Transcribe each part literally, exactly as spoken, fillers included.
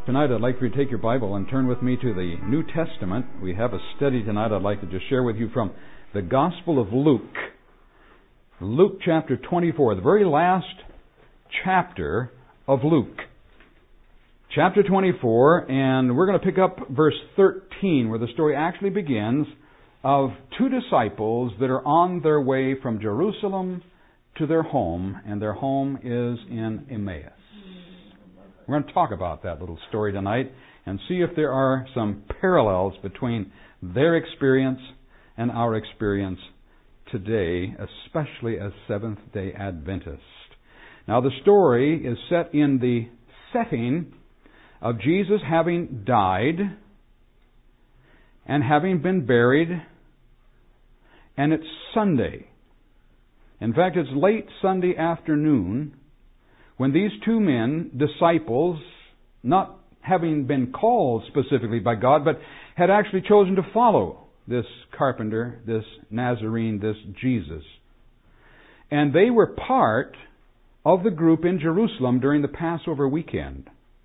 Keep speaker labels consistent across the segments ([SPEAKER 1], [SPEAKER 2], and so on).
[SPEAKER 1] Tonight I'd like for you to take your Bible and turn with me to the New Testament. We have a study tonight I'd like to just share with you from the Gospel of Luke. Luke chapter twenty-four, the very last chapter of Luke. Chapter twenty-four, and we're going to pick up verse thirteen, where the story actually begins, of two disciples that are on their way from Jerusalem to their home, and their home is in Emmaus. We're going to talk about that little story tonight and see if there are some parallels between their experience and our experience today, especially as Seventh-day Adventists. Now, the story is set in the setting of Jesus having died and having been buried, and it's Sunday. In fact, it's late Sunday afternoon when these two men, disciples, not having been called specifically by God, but had actually chosen to follow this carpenter, this Nazarene, this Jesus. And they were part of the group in Jerusalem during the Passover weekend.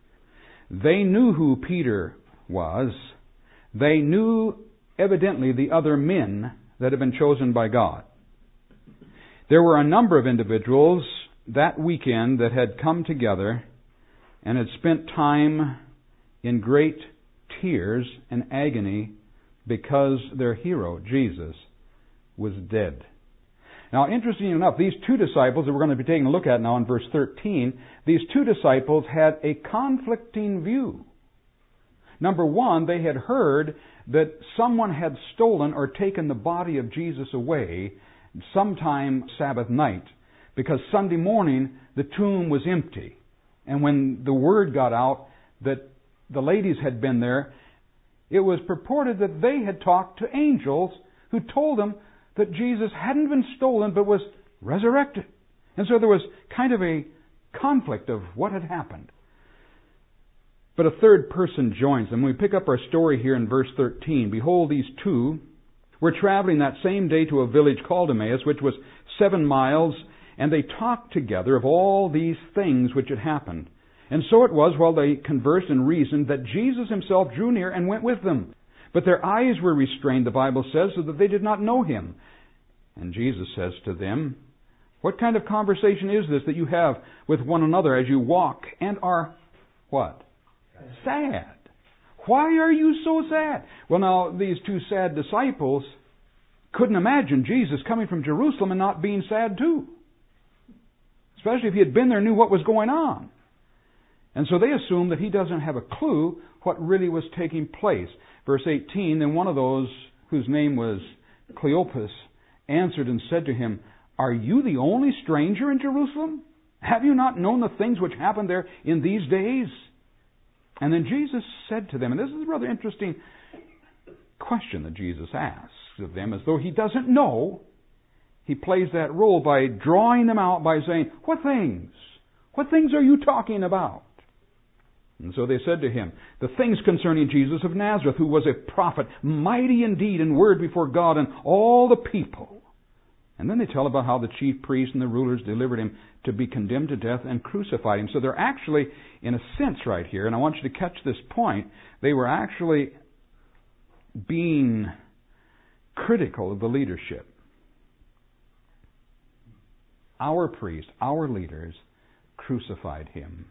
[SPEAKER 1] They knew who Peter was. They knew, evidently, the other men that had been chosen by God. There were a number of individuals that weekend that had come together and had spent time in great tears and agony because their hero, Jesus, was dead. Now, interestingly enough, these two disciples that we're going to be taking a look at now in verse thirteen, these two disciples had a conflicting view. Number one, they had heard that someone had stolen or taken the body of Jesus away sometime Sabbath night, because Sunday morning the tomb was empty. And when the word got out that the ladies had been there, it was purported that they had talked to angels who told them that Jesus hadn't been stolen but was resurrected. And so there was kind of a conflict of what had happened. But a third person joins them. We pick up our story here in verse thirteen. Behold, these two were traveling that same day to a village called Emmaus, which was seven miles, and they talked together of all these things which had happened. And so it was, while they conversed and reasoned, that Jesus himself drew near and went with them. But their eyes were restrained, the Bible says, so that they did not know him. And Jesus says to them, what kind of conversation is this that you have with one another as you walk and are, what? Sad. Why are you so sad? Well, now, these two sad disciples couldn't imagine Jesus coming from Jerusalem and not being sad too. Especially if he had been there and knew what was going on. And so they assumed that he doesn't have a clue what really was taking place. Verse eighteen, then one of those whose name was Cleopas answered and said to him, are you the only stranger in Jerusalem? Have you not known the things which happened there in these days? And then Jesus said to them, and this is a rather interesting question that Jesus asks of them, as though he doesn't know. He plays that role by drawing them out by saying, what things? What things are you talking about? And so they said to him, the things concerning Jesus of Nazareth, who was a prophet, mighty indeed in word before God and all the people. And then they tell about how the chief priests and the rulers delivered him to be condemned to death and crucified him. So they're actually, in a sense right here, and I want you to catch this point, they were actually being critical of the leadership. Our priests, our leaders, crucified him.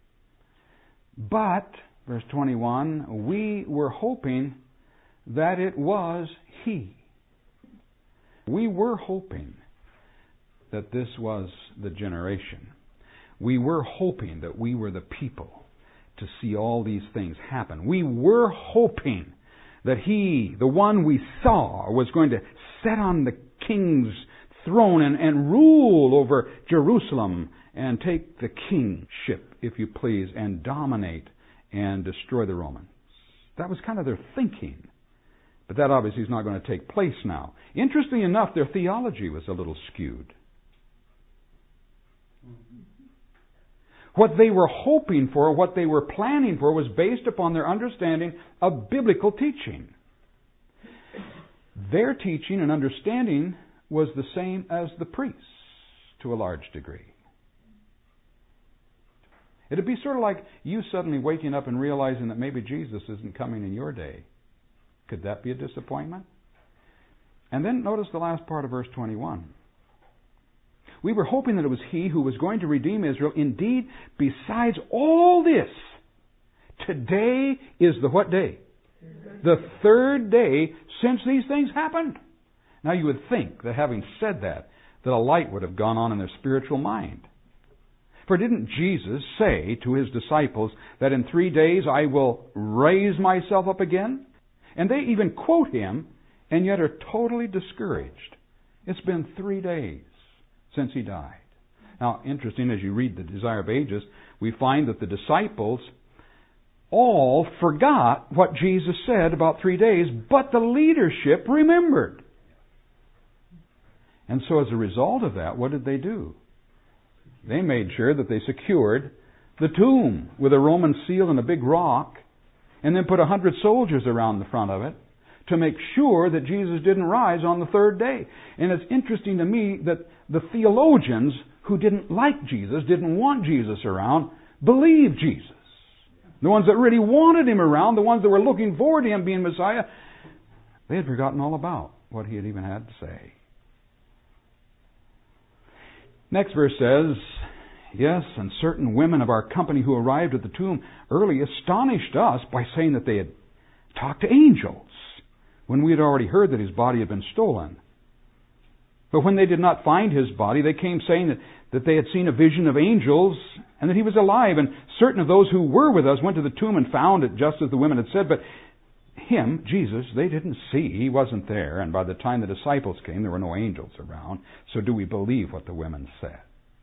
[SPEAKER 1] But, verse twenty-one, we were hoping that it was he. We were hoping that this was the generation. We were hoping that we were the people to see all these things happen. We were hoping that he, the one we saw, was going to sit on the king's throne and, and rule over Jerusalem and take the kingship, if you please, and dominate and destroy the Romans. That was kind of their thinking. But that obviously is not going to take place now. Interestingly enough, their theology was a little skewed. What they were hoping for, what they were planning for, was based upon their understanding of biblical teaching. Their teaching and understanding was the same as the priests, to a large degree. It'd be sort of like you suddenly waking up and realizing that maybe Jesus isn't coming in your day. Could that be a disappointment? And then notice the last part of verse twenty-one. We were hoping that it was He who was going to redeem Israel. Indeed, besides all this, today is the what day? The third day since these things happened. Now you would think that having said that, that a light would have gone on in their spiritual mind. For didn't Jesus say to His disciples that in three days I will raise myself up again? And they even quote Him and yet are totally discouraged. It's been three days since He died. Now, interesting, as you read the Desire of Ages, we find that the disciples all forgot what Jesus said about three days, but the leadership remembered. And so as a result of that, what did they do? They made sure that they secured the tomb with a Roman seal and a big rock, and then put a hundred soldiers around the front of it to make sure that Jesus didn't rise on the third day. And it's interesting to me that the theologians who didn't like Jesus, didn't want Jesus around, believed Jesus. The ones that really wanted Him around, the ones that were looking forward to Him being Messiah, they had forgotten all about what He had even had to say. Next verse says, yes, and certain women of our company who arrived at the tomb early astonished us by saying that they had talked to angels, when we had already heard that His body had been stolen. But when they did not find His body, they came saying that, that they had seen a vision of angels and that He was alive. And certain of those who were with us went to the tomb and found it just as the women had said. But Him, Jesus, they didn't see. He wasn't there. And by the time the disciples came, there were no angels around. So do we believe what the women said?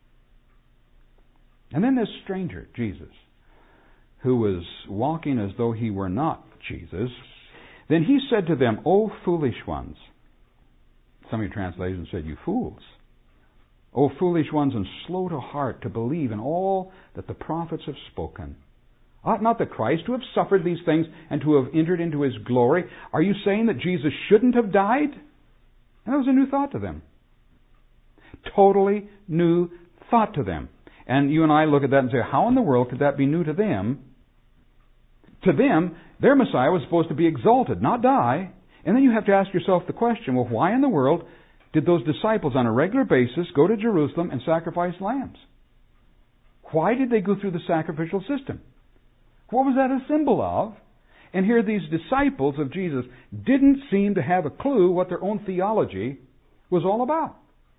[SPEAKER 1] And then this stranger, Jesus, who was walking as though He were not Jesus, then He said to them, O foolish ones. Some of your translations said, you fools. O foolish ones, and slow to heart to believe in all that the prophets have spoken. Ought not the Christ to have suffered these things and to have entered into His glory? Are you saying that Jesus shouldn't have died? And that was a new thought to them. Totally new thought to them. And you and I look at that and say, how in the world could that be new to them? To them, their Messiah was supposed to be exalted, not die. And then you have to ask yourself the question, well, why in the world did those disciples on a regular basis go to Jerusalem and sacrifice lambs? Why did they go through the sacrificial system? What was that a symbol of? And here these disciples of Jesus didn't seem to have a clue what their own theology was all about.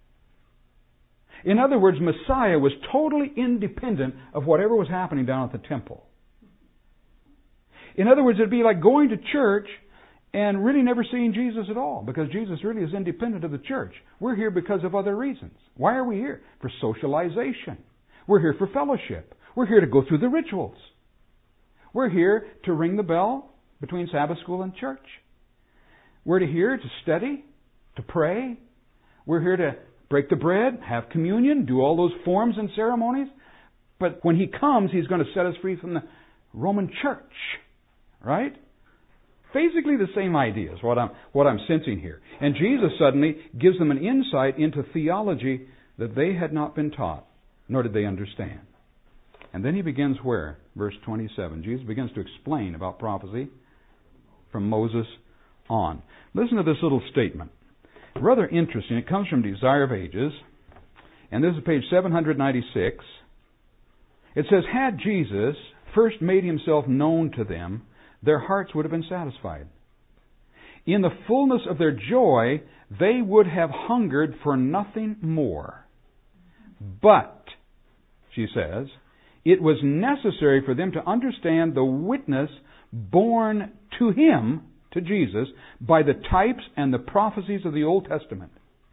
[SPEAKER 1] In other words, Messiah was totally independent of whatever was happening down at the temple. In other words, it'd be like going to church and really never seeing Jesus at all, because Jesus really is independent of the church. We're here because of other reasons. Why are we here? For socialization. We're here for fellowship. We're here to go through the rituals. We're here to ring the bell between Sabbath school and church. We're here to study, to pray. We're here to break the bread, have communion, do all those forms and ceremonies. But when He comes, He's going to set us free from the Roman church. Right? Basically the same idea is what I'm, what I'm sensing here. And Jesus suddenly gives them an insight into theology that they had not been taught, nor did they understand. And then He begins where? Verse twenty-seven. Jesus begins to explain about prophecy from Moses on. Listen to this little statement. Rather interesting. It comes from Desire of Ages. And this is page seven ninety-six. It says, had Jesus first made Himself known to them, their hearts would have been satisfied. In the fullness of their joy, they would have hungered for nothing more. But, she says, it was necessary for them to understand the witness borne to Him, to Jesus, by the types and the prophecies of the Old Testament.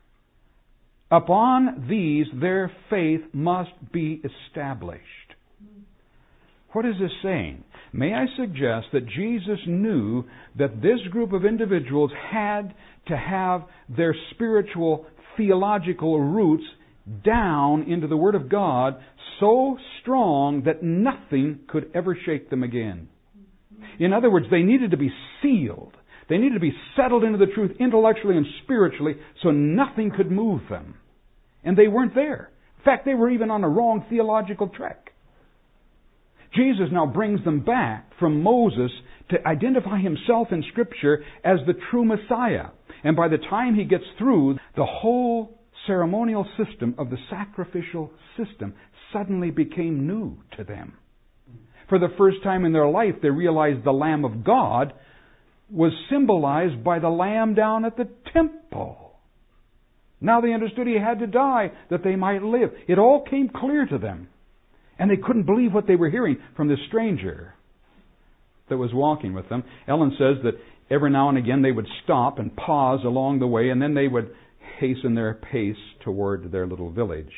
[SPEAKER 1] Upon these, their faith must be established. What is this saying? May I suggest that Jesus knew that this group of individuals had to have their spiritual, theological roots down into the Word of God so strong that nothing could ever shake them again. In other words, they needed to be sealed. They needed to be settled into the truth intellectually and spiritually so nothing could move them. And they weren't there. In fact, they were even on a wrong theological track. Jesus now brings them back from Moses to identify himself in Scripture as the true Messiah. And by the time he gets through, the whole ceremonial system of the sacrificial system suddenly became new to them. For the first time in their life, they realized the Lamb of God was symbolized by the lamb down at the temple. Now they understood he had to die that they might live. It all came clear to them. And they couldn't believe what they were hearing from this stranger that was walking with them. Ellen says that every now and again they would stop and pause along the way, and then they would hasten their pace toward their little village.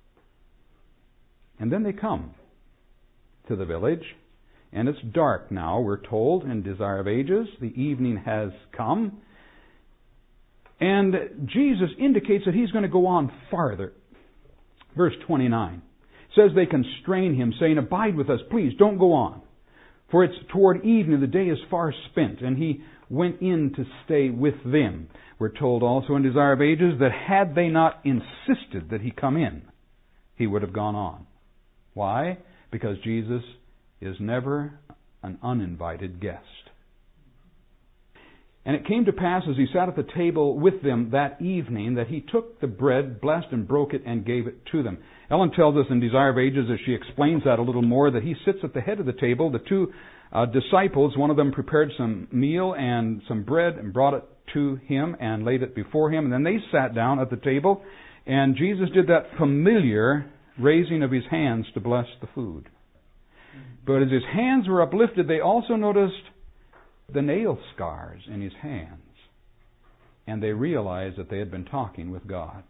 [SPEAKER 1] And then they come to the village, and it's dark now, we're told, in Desire of Ages. The evening has come. And Jesus indicates that He's going to go on farther. Verse twenty-nine says they constrain Him, saying, "Abide with us, please, don't go on. For it's toward evening, the day is far spent." And He went in to stay with them. We're told also in Desire of Ages that had they not insisted that He come in, He would have gone on. Why? Because Jesus is never an uninvited guest. And it came to pass as He sat at the table with them that evening that He took the bread, blessed and broke it, and gave it to them. Ellen tells us in Desire of Ages, as she explains that a little more, that He sits at the head of the table. The two uh, disciples, one of them prepared some meal and some bread and brought it to Him and laid it before Him. And then they sat down at the table, and Jesus did that familiar raising of His hands to bless the food. But as His hands were uplifted, they also noticed the nail scars in His hands. And they realized that they had been talking with God.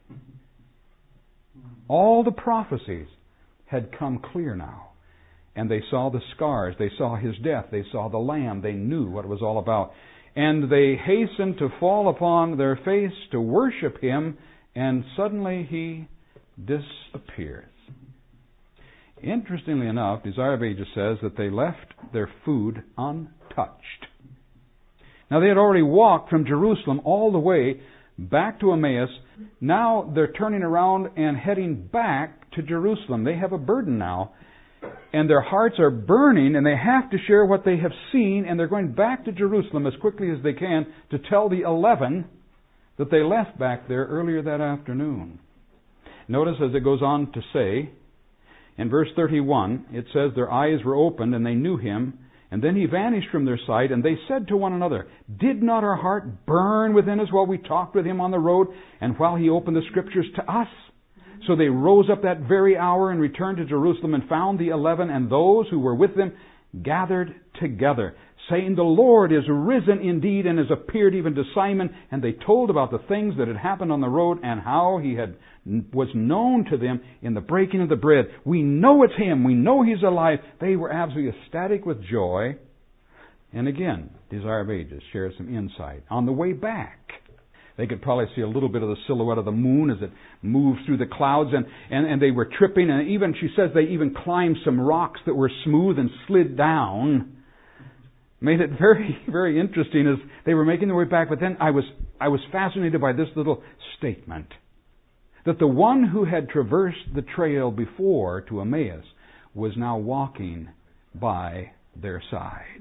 [SPEAKER 1] All the prophecies had come clear now. And they saw the scars. They saw His death. They saw the Lamb. They knew what it was all about. And they hastened to fall upon their face to worship Him. And suddenly He disappears. Interestingly enough, Desire of Ages says that they left their food untouched. Now they had already walked from Jerusalem all the way back to Emmaus. Now they're turning around and heading back to Jerusalem. They have a burden now. And their hearts are burning, and they have to share what they have seen, and they're going back to Jerusalem as quickly as they can to tell the eleven that they left back there earlier that afternoon. Notice as it goes on to say, in verse thirty-one, it says, "Their eyes were opened, and they knew Him. And then He vanished from their sight, and they said to one another, 'Did not our heart burn within us while we talked with Him on the road, and while He opened the Scriptures to us?' So they rose up that very hour and returned to Jerusalem and found the eleven and those who were with them gathered together, saying, 'The Lord is risen indeed and has appeared even to Simon.' And they told about the things that had happened on the road and how He had was known to them in the breaking of the bread. 'We know it's Him. We know He's alive.' They were absolutely ecstatic with joy. And again, Desire of Ages shares some insight. On the way back, they could probably see a little bit of the silhouette of the moon as it moved through the clouds, and, and, and they were tripping, and even, she says, they even climbed some rocks that were smooth and slid down. Made it very, very interesting as they were making their way back. But then I was, I was fascinated by this little statement, that the one who had traversed the trail before to Emmaus was now walking by their side.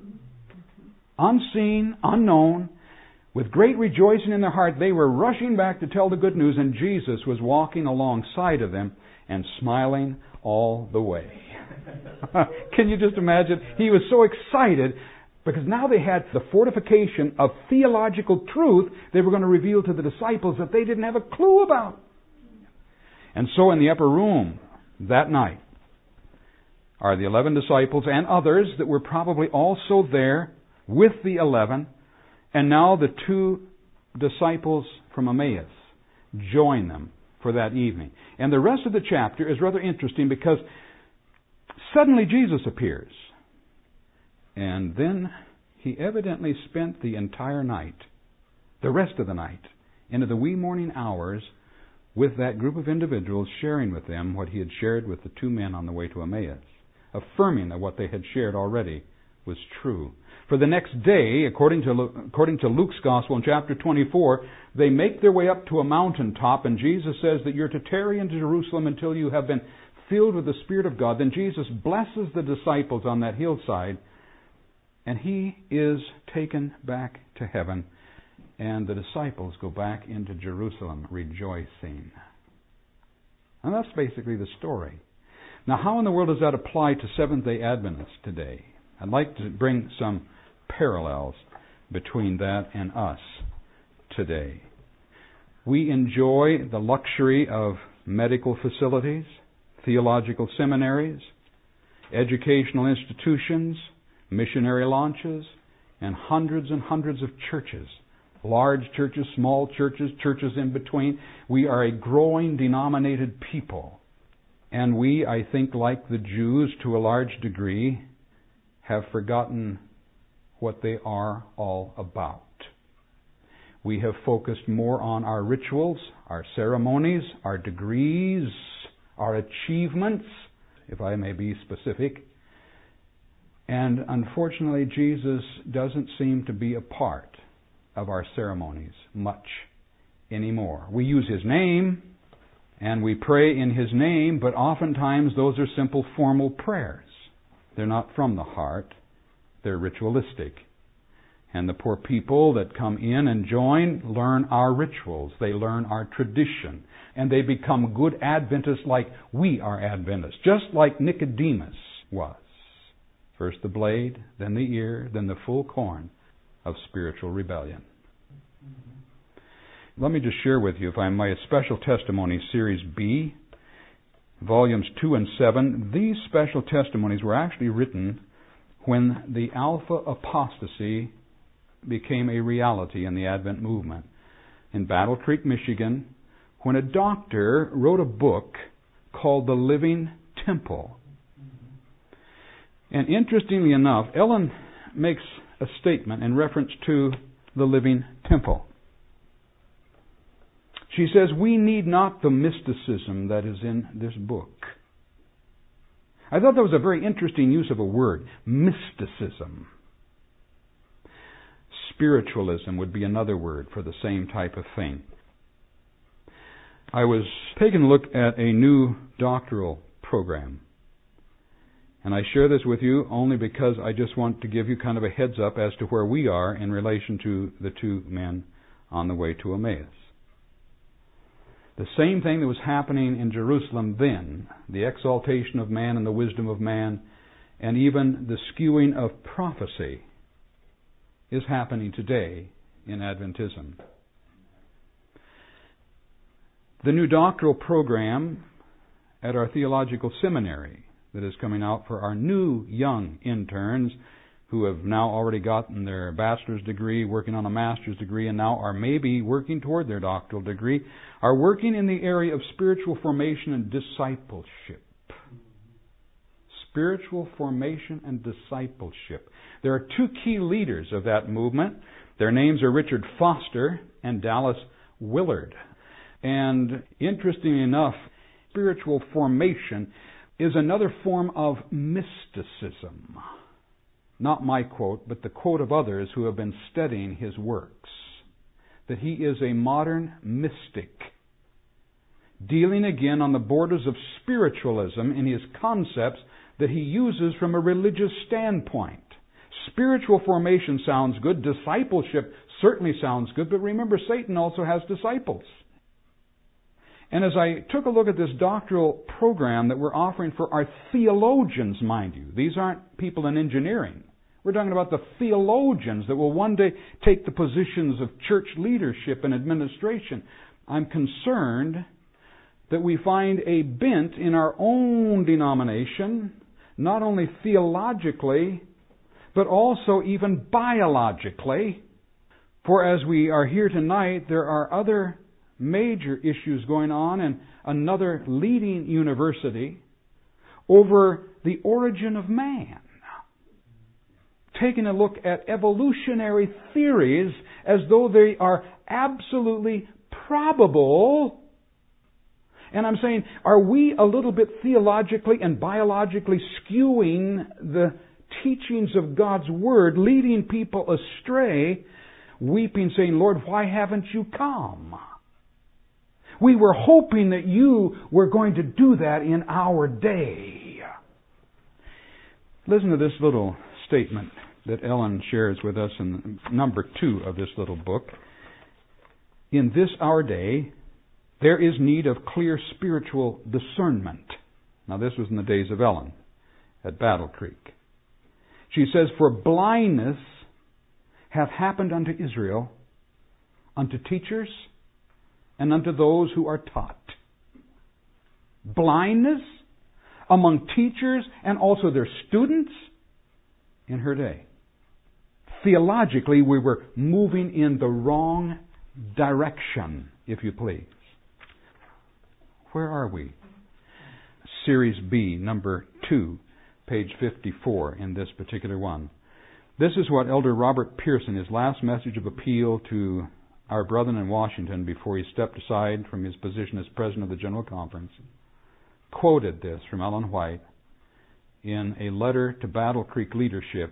[SPEAKER 1] Unseen, unknown, with great rejoicing in their heart, they were rushing back to tell the good news, and Jesus was walking alongside of them and smiling all the way. Can you just imagine? He was so excited because now they had the fortification of theological truth they were going to reveal to the disciples that they didn't have a clue about. And so in the upper room that night are the eleven disciples and others that were probably also there with the eleven. And now the two disciples from Emmaus join them for that evening. And the rest of the chapter is rather interesting because suddenly Jesus appears. And then He evidently spent the entire night, the rest of the night, into the wee morning hours with that group of individuals, sharing with them what He had shared with the two men on the way to Emmaus, affirming that what they had shared already was true. For the next day, according to Luke, according to Luke's Gospel in chapter twenty-four, they make their way up to a mountaintop, and Jesus says that you're to tarry in Jerusalem until you have been filled with the Spirit of God. Then Jesus blesses the disciples on that hillside, and He is taken back to heaven, and the disciples go back into Jerusalem rejoicing. And that's basically the story. Now, how in the world does that apply to Seventh-day Adventists today? I'd like to bring some parallels between that and us today. We enjoy the luxury of medical facilities, theological seminaries, educational institutions, missionary launches, and hundreds and hundreds of churches. Large churches, small churches, churches in between. We are a growing denominated people. And we, I think, like the Jews to a large degree, have forgotten what they are all about. We have focused more on our rituals, our ceremonies, our degrees, our achievements, if I may be specific. And unfortunately, Jesus doesn't seem to be a part of our ceremonies much anymore. We use His name and we pray in His name, but oftentimes those are simple formal prayers. They're not from the heart. They're ritualistic. And the poor people that come in and join learn our rituals. They learn our tradition. And they become good Adventists like we are Adventists, just like Nicodemus was. First the blade, then the ear, then the full corn of spiritual rebellion. Let me just share with you, if I may, a special testimony, Series B, volumes two and seven. These special testimonies were actually written when the Alpha apostasy became a reality in the Advent movement. In Battle Creek, Michigan, when a doctor wrote a book called The Living Temple. And interestingly enough, Ellen makes a statement in reference to the living temple. She says, we need not the mysticism that is in this book. I thought that was a very interesting use of a word, mysticism. Spiritualism would be another word for the same type of thing. I was taking a look at a new doctoral program. And I share this with you only because I just want to give you kind of a heads up as to where we are in relation to the two men on the way to Emmaus. The same thing that was happening in Jerusalem then, the exaltation of man and the wisdom of man, and even the skewing of prophecy, is happening today in Adventism. The new doctoral program at our theological seminary that is coming out for our new young interns who have now already gotten their bachelor's degree, working on a master's degree, and now are maybe working toward their doctoral degree, are working in the area of spiritual formation and discipleship. Spiritual formation and discipleship. There are two key leaders of that movement. Their names are Richard Foster and Dallas Willard. And interestingly enough, spiritual formation is another form of mysticism. Not my quote, but the quote of others who have been studying his works. That he is a modern mystic, dealing again on the borders of spiritualism in his concepts that he uses from a religious standpoint. Spiritual formation sounds good. Discipleship certainly sounds good. But remember, Satan also has disciples. And as I took a look at this doctoral program that we're offering for our theologians, mind you, these aren't people in engineering. We're talking about the theologians that will one day take the positions of church leadership and administration. I'm concerned that we find a bent in our own denomination, not only theologically, but also even biologically. For as we are here tonight, there are other major issues going on in another leading university over the origin of man. Taking a look at evolutionary theories as though they are absolutely probable. And I'm saying, are we a little bit theologically and biologically skewing the teachings of God's Word, leading people astray, weeping, saying, Lord, why haven't you come? We were hoping that you were going to do that in our day. Listen to this little statement that Ellen shares with us in number two of this little book. In this our day, there is need of clear spiritual discernment. Now this was in the days of Ellen at Battle Creek. She says, for blindness hath happened unto Israel, unto teachers, and unto those who are taught. Blindness among teachers and also their students in her day. Theologically, we were moving in the wrong direction, if you please. Where are we? Series B, number two, page fifty-four in this particular one. This is what Elder Robert Pearson, his last message of appeal to our brethren in Washington before he stepped aside from his position as president of the General Conference, quoted this from Ellen White in a letter to Battle Creek leadership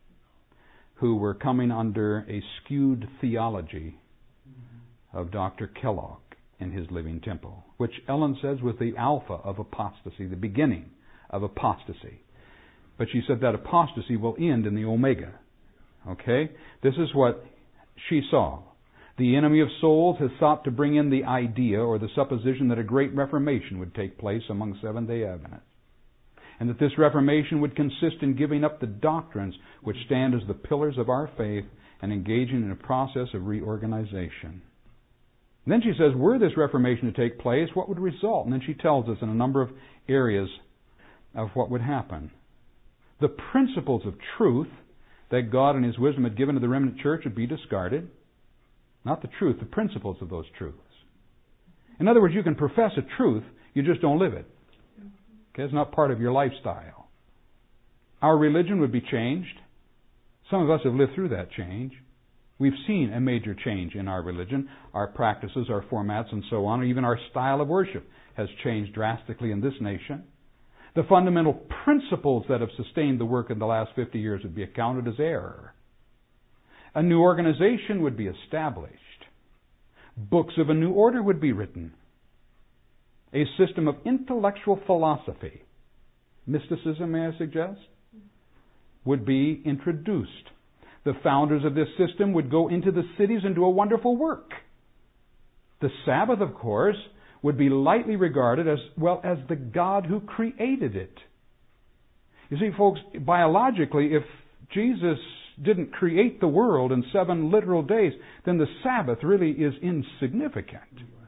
[SPEAKER 1] who were coming under a skewed theology of Doctor Kellogg and his living temple, which Ellen says was the alpha of apostasy, the beginning of apostasy. But she said that apostasy will end in the omega. Okay? This is what she saw. The enemy of souls has sought to bring in the idea or the supposition that a great reformation would take place among Seventh-day Adventists, and that this reformation would consist in giving up the doctrines which stand as the pillars of our faith and engaging in a process of reorganization. And then she says, were this reformation to take place, what would result? And then she tells us in a number of areas of what would happen. The principles of truth that God in His wisdom had given to the remnant church would be discarded. Not the truth, the principles of those truths. In other words, you can profess a truth, you just don't live it. Okay, it's not part of your lifestyle. Our religion would be changed. Some of us have lived through that change. We've seen a major change in our religion. Our practices, our formats, and so on. Even our style of worship has changed drastically in this nation. The fundamental principles that have sustained the work in the last fifty years would be accounted as error. A new organization would be established. Books of a new order would be written. A system of intellectual philosophy, mysticism, may I suggest, would be introduced. The founders of this system would go into the cities and do a wonderful work. The Sabbath, of course, would be lightly regarded as well as the God who created it. You see, folks, biologically, if Jesus didn't create the world in seven literal days, then the Sabbath really is insignificant.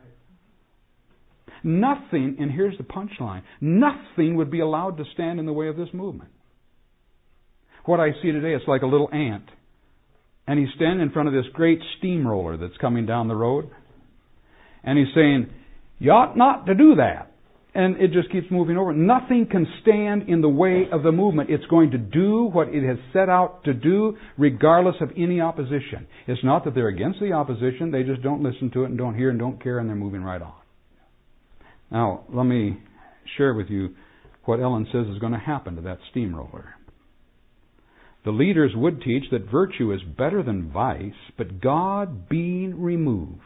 [SPEAKER 1] Nothing, and here's the punchline, nothing would be allowed to stand in the way of this movement. What I see today, it's like a little ant. And he's standing in front of this great steamroller that's coming down the road. And he's saying, you ought not to do that. And it just keeps moving over. Nothing can stand in the way of the movement. It's going to do what it has set out to do regardless of any opposition. It's not that they're against the opposition. They just don't listen to it and don't hear and don't care, and they're moving right on. Now, let me share with you what Ellen says is going to happen to that steamroller. The leaders would teach that virtue is better than vice, but God being removed,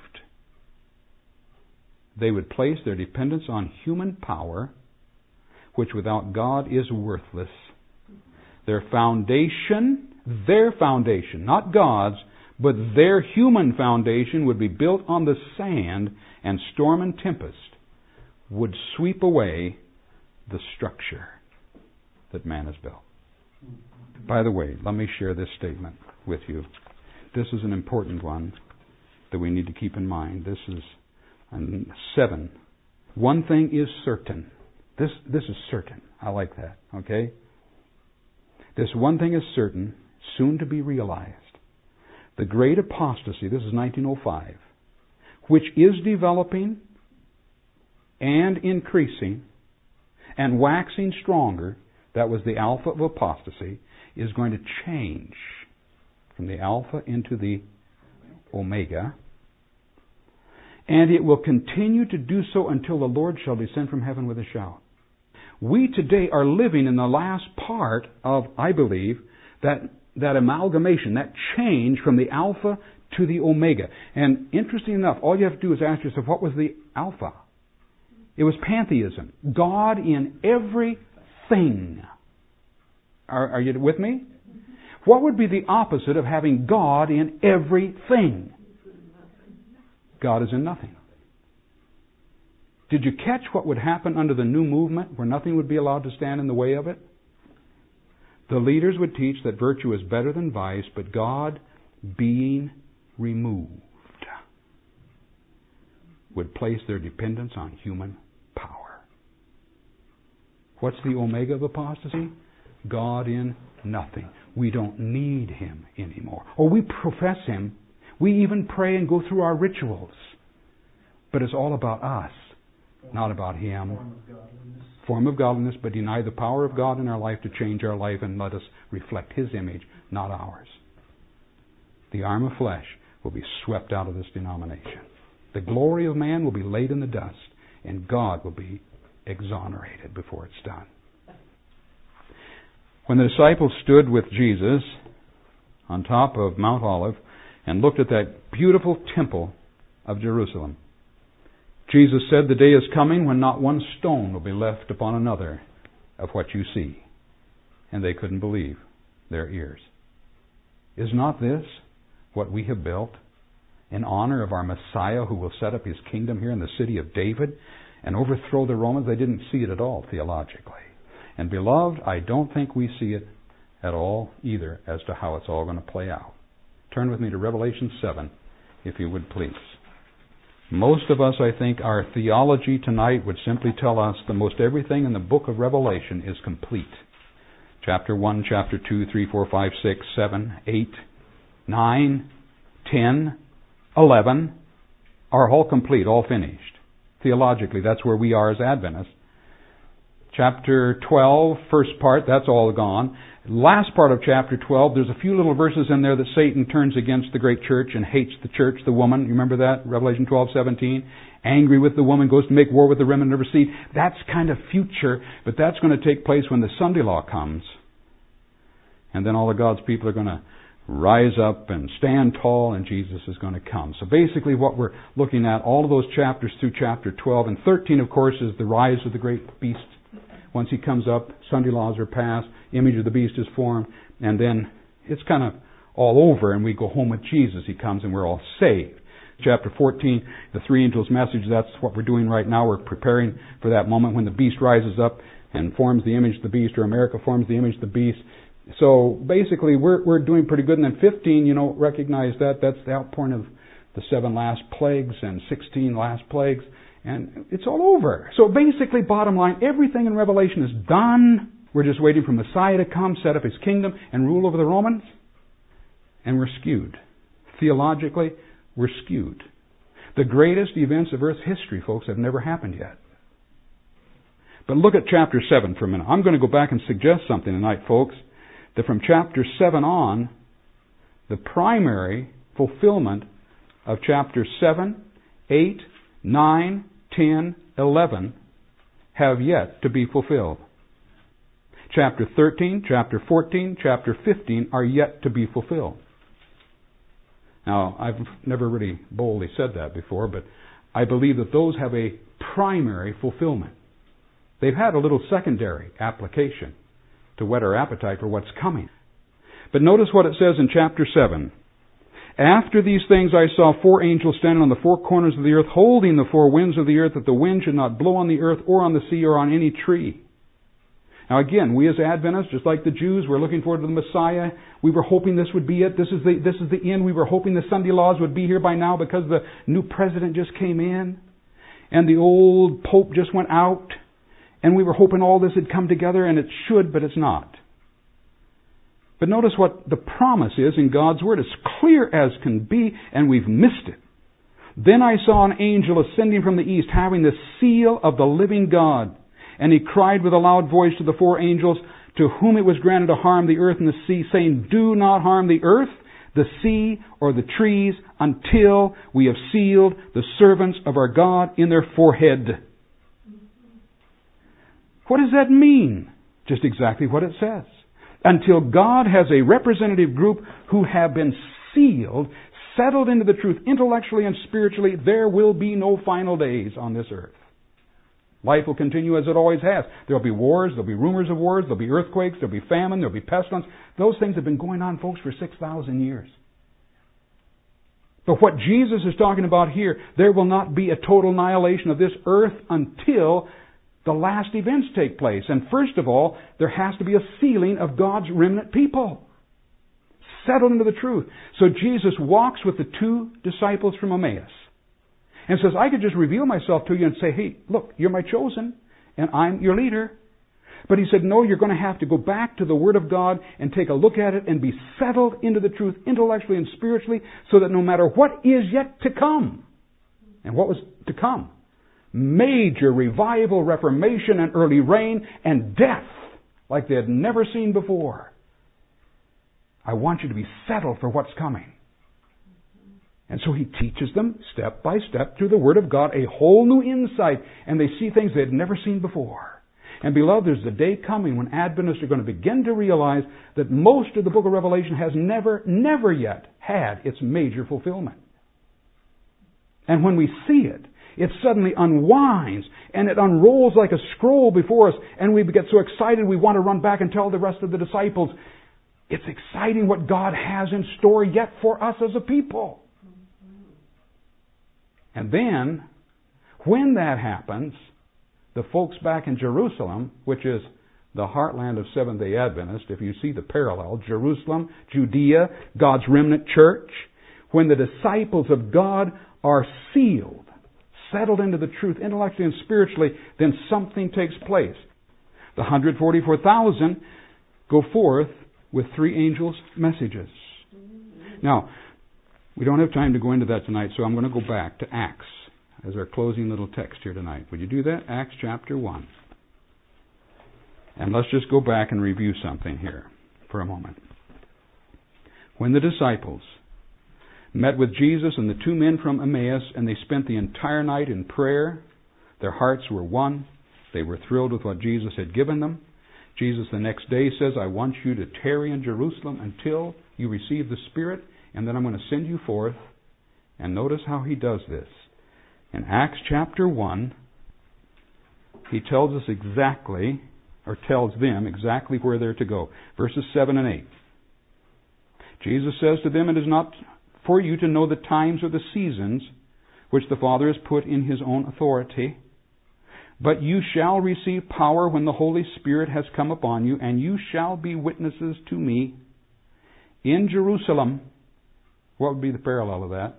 [SPEAKER 1] they would place their dependence on human power, which without God is worthless. Their foundation, their foundation, not God's, but their human foundation would be built on the sand, and storm and tempest would sweep away the structure that man has built. By the way, let me share this statement with you. This is an important one that we need to keep in mind. This is um, seven. One thing is certain. This this is certain. I like that. Okay? This one thing is certain, soon to be realized. The great apostasy, this is nineteen oh five, which is developing and increasing and waxing stronger, that was the alpha of apostasy, is going to change from the alpha into the omega. And it will continue to do so until the Lord shall descend from heaven with a shout. We today are living in the last part of, I believe, that, that amalgamation, that change from the alpha to the Omega. And interesting enough, all you have to do is ask yourself, what was the Alpha? It was pantheism. God in everything. Are, are you with me? What would be the opposite of having God in everything? God is in nothing. Did you catch what would happen under the new movement where nothing would be allowed to stand in the way of it? The leaders would teach that virtue is better than vice, but God being removed would place their dependence on human power. What's the omega of apostasy? God in nothing. We don't need Him anymore. Or we profess Him. We even pray and go through our rituals. But it's all about us, not about Him.
[SPEAKER 2] Form of godliness.
[SPEAKER 1] Form of godliness, but deny the power of God in our life to change our life and let us reflect His image, not ours. The arm of flesh will be swept out of this denomination. The glory of man will be laid in the dust, and God will be exonerated before it's done. When the disciples stood with Jesus on top of Mount Olive and looked at that beautiful temple of Jerusalem, Jesus said, "The day is coming when not one stone will be left upon another of what you see." And they couldn't believe their ears. Is not this what we have built in honor of our Messiah who will set up His kingdom here in the city of David and overthrow the Romans? They didn't see it at all theologically. And beloved, I don't think we see it at all either as to how it's all going to play out. Turn with me to Revelation seven, if you would please. Most of us, I think, our theology tonight would simply tell us that most everything in the book of Revelation is complete. Chapter one, chapter two, three, four, five, six, seven, eight, nine, ten, eleven are all complete, all finished. Theologically, that's where we are as Adventists. Chapter twelve, first part, that's all gone. Last part of chapter twelve, there's a few little verses in there that Satan turns against the great church and hates the church, the woman. You remember that? Revelation twelve, seventeen. Angry with the woman, goes to make war with the remnant of her seed. That's kind of future, but that's going to take place when the Sunday law comes. And then all of God's people are going to rise up and stand tall, and Jesus is going to come. So basically what we're looking at, all of those chapters through chapter twelve, and thirteen, of course, is the rise of the great beast. Once He comes up, Sunday laws are passed, image of the beast is formed, and then it's kind of all over, and we go home with Jesus. He comes, and we're all saved. Chapter fourteen, the three angels' message, that's what we're doing right now. We're preparing for that moment when the beast rises up and forms the image of the beast, or America forms the image of the beast. So basically, we're we're doing pretty good. And then fifteen, you know, recognize that that's the outpouring of the seven last plagues and sixteen last plagues. And it's all over. So basically, bottom line, everything in Revelation is done. We're just waiting for Messiah to come, set up His kingdom, and rule over the Romans. And we're skewed. Theologically, we're skewed. The greatest events of Earth's history, folks, have never happened yet. But look at chapter seven for a minute. I'm going to go back and suggest something tonight, folks, that from chapter seven on, the primary fulfillment of chapter seven, eight, nine, ten, eleven have yet to be fulfilled. Chapter thirteen, chapter fourteen, chapter fifteen are yet to be fulfilled. Now, I've never really boldly said that before, but I believe that those have a primary fulfillment. They've had a little secondary application to whet our appetite for what's coming. But notice what it says in chapter seven. After these things I saw four angels standing on the four corners of the earth, holding the four winds of the earth, that the wind should not blow on the earth or on the sea or on any tree. Now again, we as Adventists, just like the Jews, we're looking forward to the Messiah. We were hoping this would be it. This is the this is the end. We were hoping the Sunday laws would be here by now because the new president just came in and the old pope just went out. And we were hoping all this had come together, and it should, but it's not. But notice what the promise is in God's Word. It's clear as can be, and we've missed it. Then I saw an angel ascending from the east, having the seal of the living God. And he cried with a loud voice to the four angels, to whom it was granted to harm the earth and the sea, saying, "Do not harm the earth, the sea, or the trees, until we have sealed the servants of our God in their forehead." What does that mean? Just exactly what it says. Until God has a representative group who have been sealed, settled into the truth, intellectually and spiritually, there will be no final days on this earth. Life will continue as it always has. There will be wars, there will be rumors of wars, there will be earthquakes, there will be famine, there will be pestilence. Those things have been going on, folks, for six thousand years. But what Jesus is talking about here, there will not be a total annihilation of this earth until the last events take place. And first of all, there has to be a sealing of God's remnant people. Settled into the truth. So Jesus walks with the two disciples from Emmaus and says, I could just reveal myself to you and say, hey, look, you're my chosen and I'm your leader. But he said, no, you're going to have to go back to the Word of God and take a look at it and be settled into the truth intellectually and spiritually so that no matter what is yet to come, and what was to come, major revival, reformation, and early rain, and death like they had never seen before. I want you to be settled for what's coming. And so he teaches them step by step through the Word of God a whole new insight, and they see things they had never seen before. And beloved, there's a day coming when Adventists are going to begin to realize that most of the book of Revelation has never, never yet had its major fulfillment. And when we see it, it suddenly unwinds and it unrolls like a scroll before us, and we get so excited we want to run back and tell the rest of the disciples. It's exciting what God has in store yet for us as a people. And then, when that happens, the folks back in Jerusalem, which is the heartland of Seventh-day Adventists, if you see the parallel, Jerusalem, Judea, God's remnant church, when the disciples of God are sealed, settled into the truth intellectually and spiritually, then something takes place. The one hundred forty-four thousand go forth with three angels' messages. Now, we don't have time to go into that tonight, so I'm going to go back to Acts as our closing little text here tonight. Would you do that? Acts chapter one. And let's just go back and review something here for a moment. When the disciples met with Jesus and the two men from Emmaus, and they spent the entire night in prayer, their hearts were one. They were thrilled with what Jesus had given them. Jesus the next day says, I want you to tarry in Jerusalem until you receive the Spirit, and then I'm going to send you forth. And notice how he does this. In Acts chapter one, he tells us exactly, or tells them exactly where they're to go. Verses seven and eight. Jesus says to them, it is not for you to know the times or the seasons which the Father has put in His own authority, but you shall receive power when the Holy Spirit has come upon you, and you shall be witnesses to me in Jerusalem. What would be the parallel of that?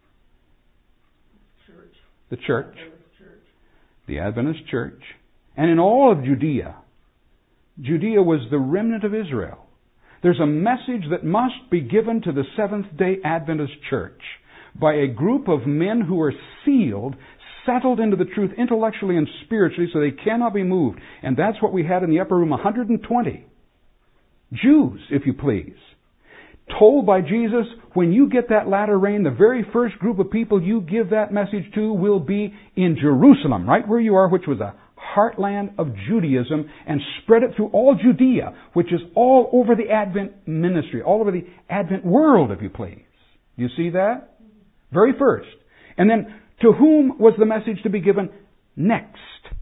[SPEAKER 2] Church.
[SPEAKER 1] The church.
[SPEAKER 2] Adventist church.
[SPEAKER 1] The Adventist church. And in all of Judea. Judea was the remnant of Israel. There's a message that must be given to the Seventh-day Adventist church by a group of men who are sealed, settled into the truth intellectually and spiritually so they cannot be moved. And that's what we had in the upper room, one hundred twenty. Jews, if you please. Told by Jesus, when you get that latter rain, the very first group of people you give that message to will be in Jerusalem, right where you are, which was a heartland of Judaism, and spread it through all Judea, which is all over the Advent ministry, all over the Advent world, if you please. Do you see that? Very first. And then, to whom was the message to be given next?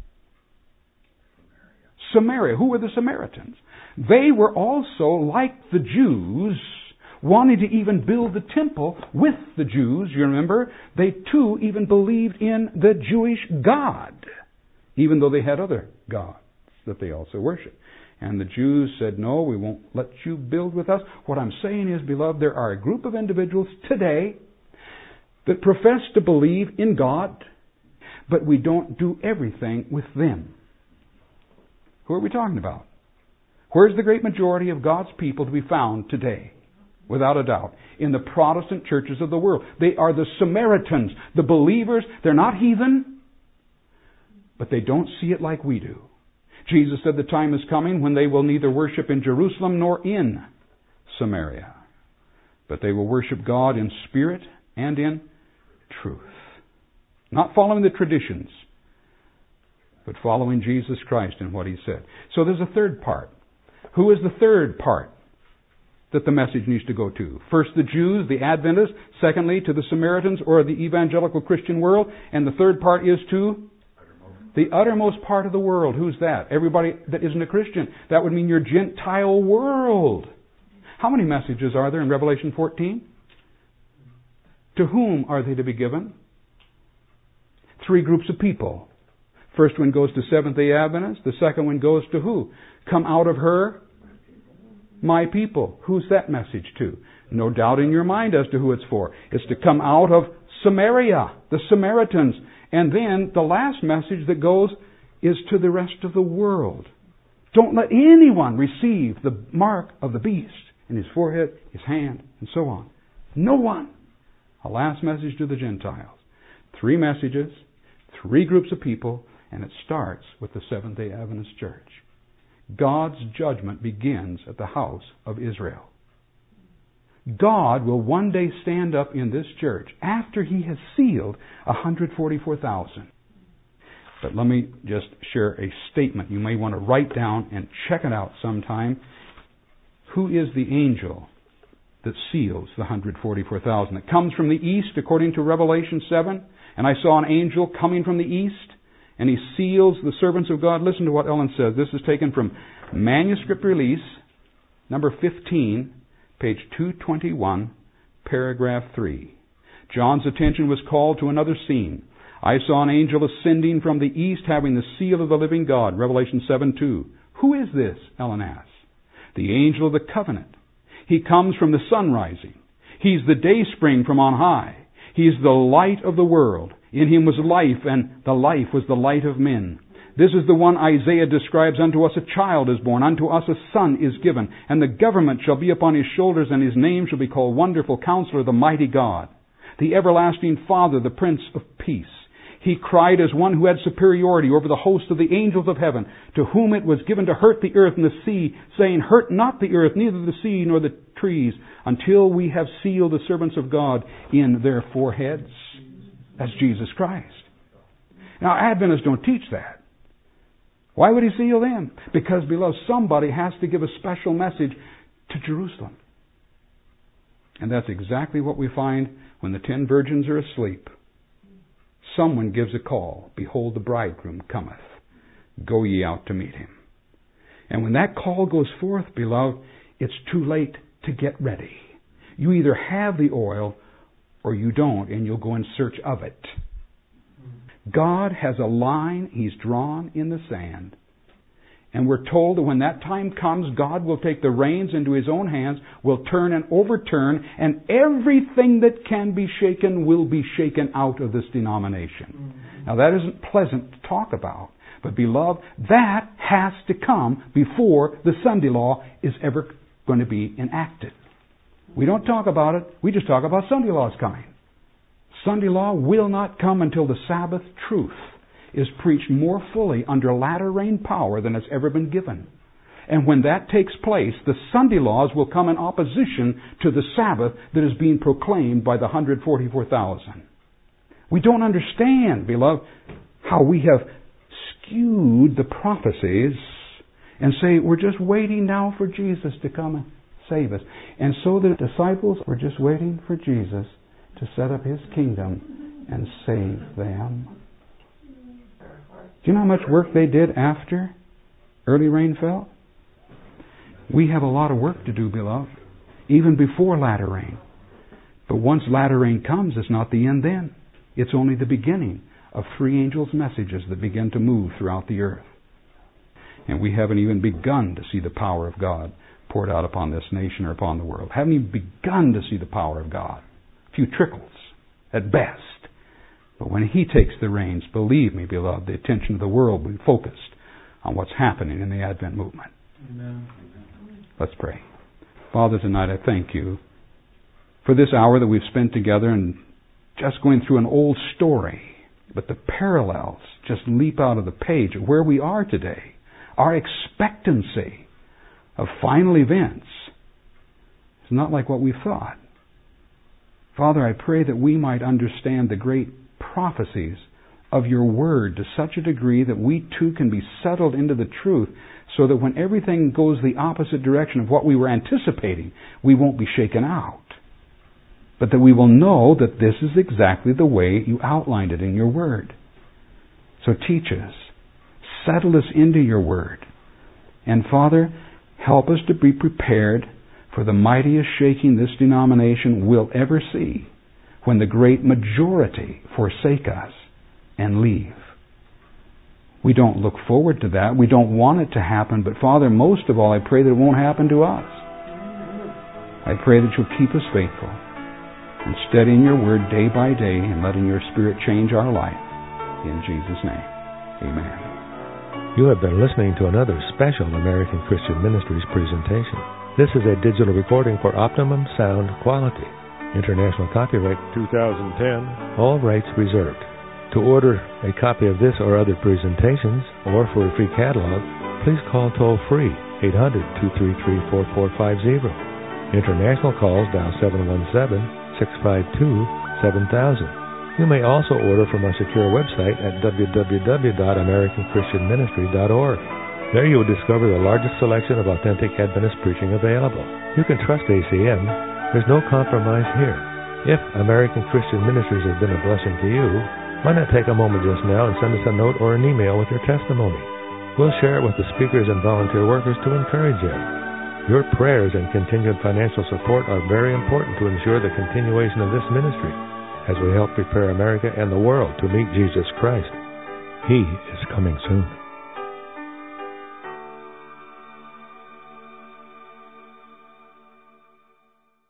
[SPEAKER 1] Samaria. Who were the Samaritans? They were also, like the Jews, wanting to even build the temple with the Jews. You remember? They too even believed in the Jewish God, even though they had other gods that they also worshiped. And the Jews said, no, we won't let you build with us. What I'm saying is, beloved, there are a group of individuals today that profess to believe in God, but we don't do everything with them. Who are we talking about? Where's the great majority of God's people to be found today? Without a doubt. In the Protestant churches of the world. They are the Samaritans, the believers. They're not heathen, but they don't see it like we do. Jesus said the time is coming when they will neither worship in Jerusalem nor in Samaria, but they will worship God in spirit and in truth. Not following the traditions, but following Jesus Christ and what He said. So there's a third part. Who is the third part that the message needs to go to. First, the Jews, the Adventists. Secondly, to the Samaritans or the evangelical Christian world. And the third part is to the uttermost part of the world. Who's that? Everybody that isn't a Christian. That would mean your Gentile world. How many messages are there in Revelation fourteen? To whom are they to be given? Three groups of people. First one goes to Seventh-day Adventists. The second one goes to who? Come out of her, my people. Who's that message to? No doubt in your mind as to who it's for. It's to come out of Samaria, the Samaritans. And then the last message that goes is to the rest of the world. Don't let anyone receive the mark of the beast in his forehead, his hand, and so on. No one. A last message to the Gentiles. Three messages, three groups of people, and it starts with the Seventh-day Adventist Church. God's judgment begins at the house of Israel. God will one day stand up in this church after He has sealed one hundred forty-four thousand. But let me just share a statement you may want to write down and check it out sometime. Who is the angel that seals the one hundred forty-four thousand? It comes from the east, according to Revelation seven. And I saw an angel coming from the east, and he seals the servants of God. Listen to what Ellen says. This is taken from Manuscript Release, number fifteen, page two twenty-one, paragraph three. John's attention was called to another scene. I saw an angel ascending from the east, having the seal of the living God. Revelation seven two. Who is this? Ellen asks. The angel of the covenant. He comes from the sun rising. He's the day spring from on high. He is the light of the world. In Him was life, and the life was the light of men. This is the one Isaiah describes. Unto us a child is born, unto us a son is given, and the government shall be upon His shoulders, and His name shall be called Wonderful Counselor, the Mighty God, the Everlasting Father, the Prince of Peace. He cried as one who had superiority over the host of the angels of heaven, to whom it was given to hurt the earth and the sea, saying, Hurt not the earth, neither the sea nor the trees, until we have sealed the servants of God in their foreheads. That's Jesus Christ. Now, Adventists don't teach that. Why would He seal them? Because, beloved, somebody has to give a special message to Jerusalem. And that's exactly what we find when the ten virgins are asleep. Someone gives a call. Behold, the bridegroom cometh. Go ye out to meet him. And when that call goes forth, beloved, it's too late to get ready. You either have the oil or you don't, and you'll go in search of it. God has a line He's drawn in the sand. And we're told that when that time comes, God will take the reins into His own hands, will turn and overturn, and everything that can be shaken will be shaken out of this denomination. Mm-hmm. Now that isn't pleasant to talk about, but beloved, that has to come before the Sunday law is ever going to be enacted. We don't talk about it, we just talk about Sunday laws coming. Sunday law will not come until the Sabbath truth is preached more fully under latter rain power than has ever been given. And when that takes place, the Sunday laws will come in opposition to the Sabbath that is being proclaimed by the one hundred forty-four thousand. We don't understand, beloved, how we have skewed the prophecies and say, we're just waiting now for Jesus to come and save us. And so the disciples were just waiting for Jesus to set up His kingdom and save them. Do you know how much work they did after early rain fell? We have a lot of work to do, beloved, even before latter rain. But once latter rain comes, it's not the end then. It's only the beginning of three angels' messages that begin to move throughout the earth. And we haven't even begun to see the power of God poured out upon this nation or upon the world. Haven't even begun to see the power of God. A few trickles, at best. But when He takes the reins, believe me, beloved, the attention of the world will be focused on what's happening in the Advent movement. Amen. Let's pray. Father, tonight I thank You for this hour that we've spent together and just going through an old story. But the parallels just leap out of the page of where we are today. Our expectancy of final events is not like what we thought. Father, I pray that we might understand the great prophecies of your word to such a degree that we too can be settled into the truth, so that when everything goes the opposite direction of what we were anticipating, we won't be shaken out. But that we will know that this is exactly the way you outlined it in your word. So teach us. Settle us into your word. And Father, help us to be prepared for the mightiest shaking this denomination will ever see, when the great majority forsake us and leave. We don't look forward to that. We don't want it to happen. But Father, most of all, I pray that it won't happen to us. I pray that you'll keep us faithful and studying your word day by day and letting your Spirit change our life. In Jesus' name, amen.
[SPEAKER 2] You have been listening to another special American Christian Ministries presentation. This is a digital recording for optimum sound quality. International copyright two thousand ten. All rights reserved. To order a copy of this or other presentations, or for a free catalog, please call toll-free eight hundred, two three three, four four five zero. International calls dial seven one seven, six five two, seven thousand. You may also order from our secure website at w w w dot american christian ministry dot org. There you will discover the largest selection of authentic Adventist preaching available. You can trust A C M. There's no compromise here. If American Christian Ministries has been a blessing to you, why not take a moment just now and send us a note or an email with your testimony? We'll share it with the speakers and volunteer workers to encourage them. Your prayers and continued financial support are very important to ensure the continuation of this ministry as we help prepare America and the world to meet Jesus Christ. He is coming soon.